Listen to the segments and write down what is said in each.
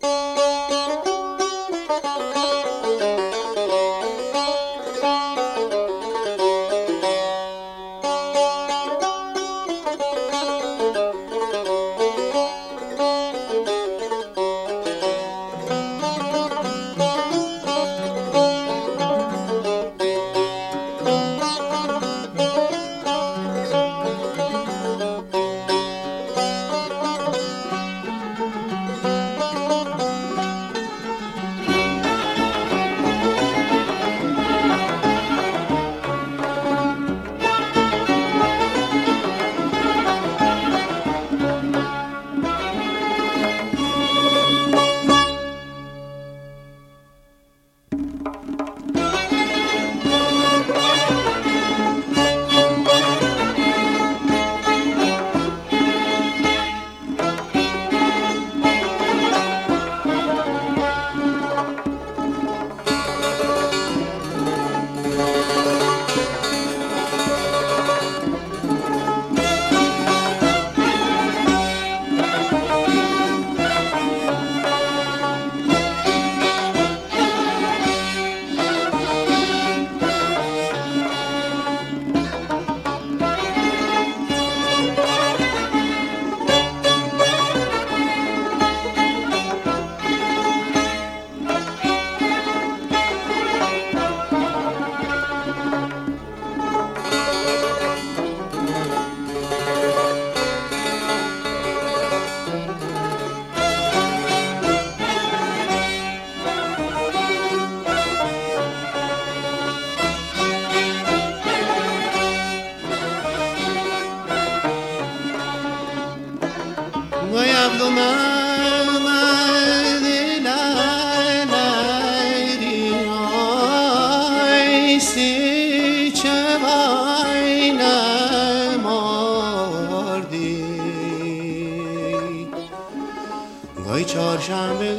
وای چهارشنبه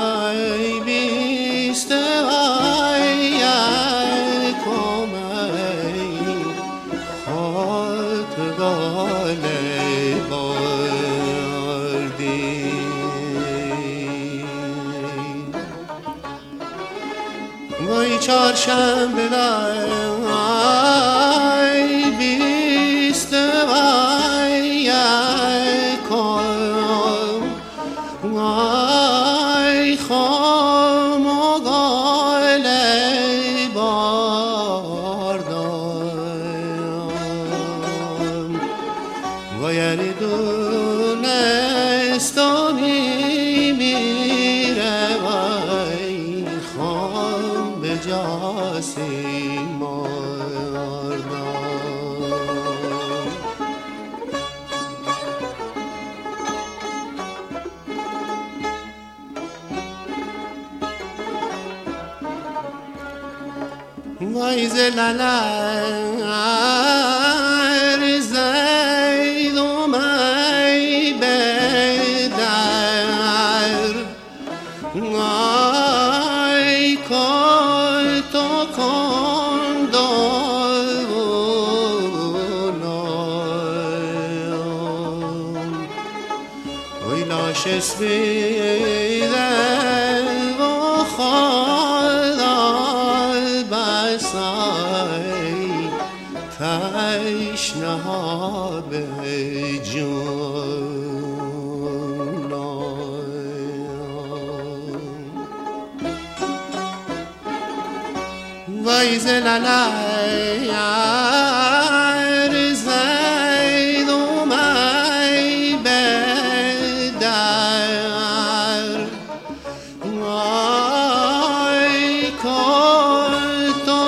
گای بیسته وای کمی خاط گاله باردی وای چهارشنبه گای بیسته وای وای خام و گاله باردم وای دونستانی میره وای خام به جاسی مردم وای زلالر زید و می بدر وای کل تو کندونایم وای لاش اسبیده و تشنه ها به جونم وای زلالر زید و می بدر وای کل تو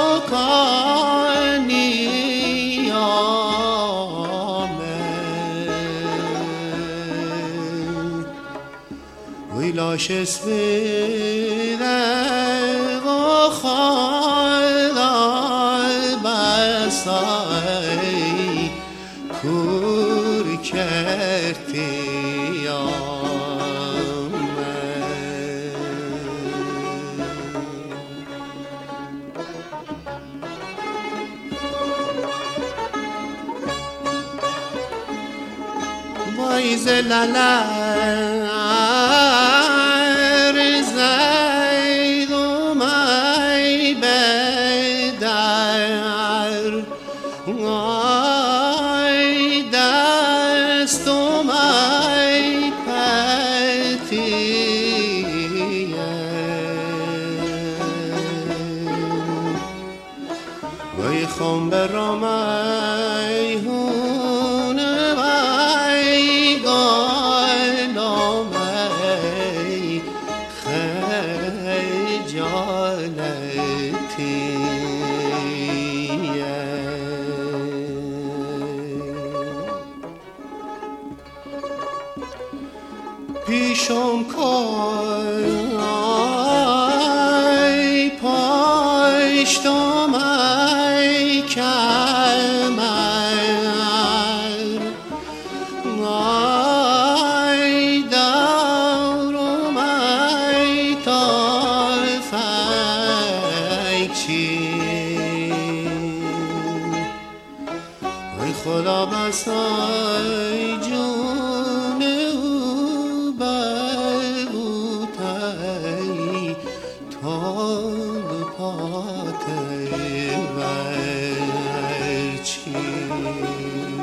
وی لاش اسبیده و خال بسای کور کردی وای زلالر برامای هونه وای گالامای خجالتی پیشم کای پشتم ای کمر ای دورم ای طرفک چین ای خدا بس ای جون پاته ورچی